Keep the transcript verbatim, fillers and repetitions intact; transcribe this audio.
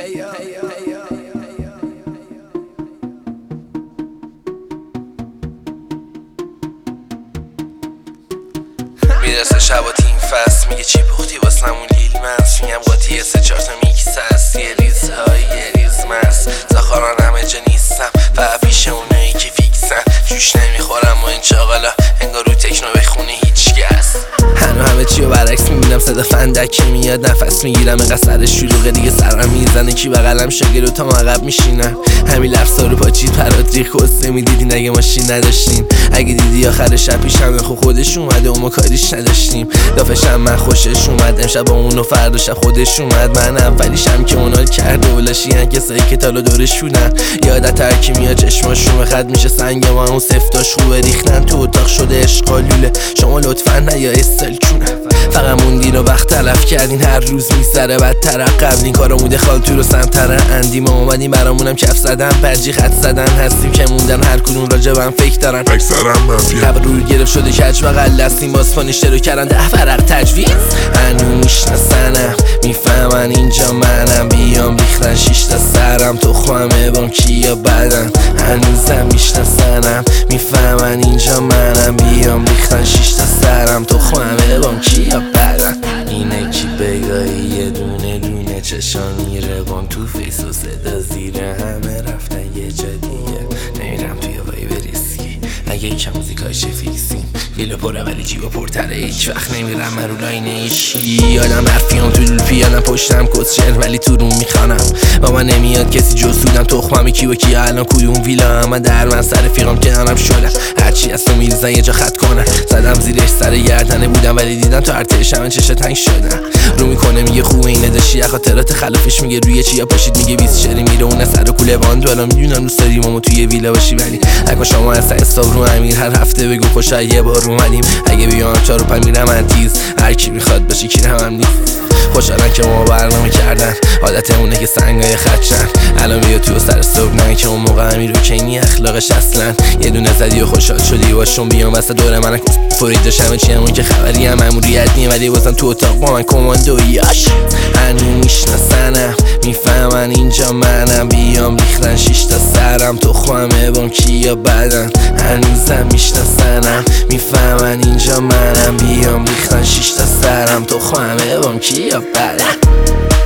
میرسه شب و تیم فست میگه چی پختی واسمون لیل منس میگم قاطی سه چار تا میکس هست یه ریزهای یه ریز مرس زاخاران همه جا نیستم فقط پیش اونایی که فیکسن جوش نمیخورم و این چاقالا انگار رو تکنو بخونه هیچ کس هنو همه چی رو برعکس میبینم صدا فندکی میاد نفس میگیرم اینقدر سر شلوغه دیگه سرم میزنه کی بغلم شاگرد تا عقب میشینم همین لفظا رو پاچید پرات ریخ کسته میدیدین اگه ماشین نداشتین اگه دیدی آخر شب پیشم خود خودش اومده و ما کاریش نداشتیم دافشم من خوشش اومد امشب با اون و فردا شب خودش اومد من اولیشم که اونال کرده و لاشیان کسایی که تالا دورشونن یادت ترکی میاد چشماشون خط میشه سنگ ما اون سفتاش خوبه ریختن تو اتاق شده عشقا لوله شما لطفا نیا استل کونه فقط موندین و وقت تلف کردین هر روز میگذره بدتر قبلین کارا موده خالتو رو سمتره اندی ما اومدیم برامونم کف زدن برجی خط زدن هستیم که موندن هر کدوم راجبم فکر دارن اکثرم منفی قبل روی گرفت شده کج بغل دستیم باز پانش رو کردن ده فرق تجویز هنو میشناسنم میفهمن اینجا منم بیام ریختن شیش تا سرم تخمه بام کیا بدن هنوزم میشناسنم میفهمن اینجا منم بیام ریختن شیش تا سرم تخمه بام کیا بدن اینه کی بگاهی یه دونه دونه چشانی روان تو فیس و صدا زیر همه رفتن یه جا دیگه نمیرم توی وای بریسکی اگه یکم موزیکای چه فیکسیم گلو پره ولی جیبا پرتره هیچ وقت نمیرم من رو لاینه ایشی یادم حرفیام تو لول پیادم پشتم کسشر ولی تو روم میخوانم با من نمیاد کسی جز سودم تخممی کی و کی الان کدوم ویلا من در من سر فیقام کنارم شدم هرچی از تو میریزن یه جا خط کنن زدم زیرش سر گردنه بودم ولی دیدم تو ارتش من چشم تنگ شدم رو میکنه میگه خوبه اینه داشتی خاطرات خلافش میگه روی چیا پاشید میگه بیست شری میره اون سر کوله واند والا میدونم دوست داری مامو توی ویلا باشی ولی اگه شما از حساب رو امیر هر هفته بگو خوش یه بار اومدیم اگه بیام چارو پا میرم من تیز هر کی میخواد باشی کی هم نیست خوشحالن که ما برنامه کردن عادتمونه که سنگای خدشن الان بیا تو سر صبح نه که اون موقع امیر رو کنی اخلاقش اصلا یه دونه زدی و خوشحال شدی باشون بیام واسه دور من فرید داشتم چی همون که خبری هم ماموریت نیم ولی بازم تو اتاق با من کماندویاش هنو میشناسنم میفهمن اینجا منم بیام ریختن شیش تا سرم تخمه بام کیا بدن هنوزم میشناسنم میفهمن اینجا منم بیام ریختن شیش تا سرم تخمه بام کیا بدن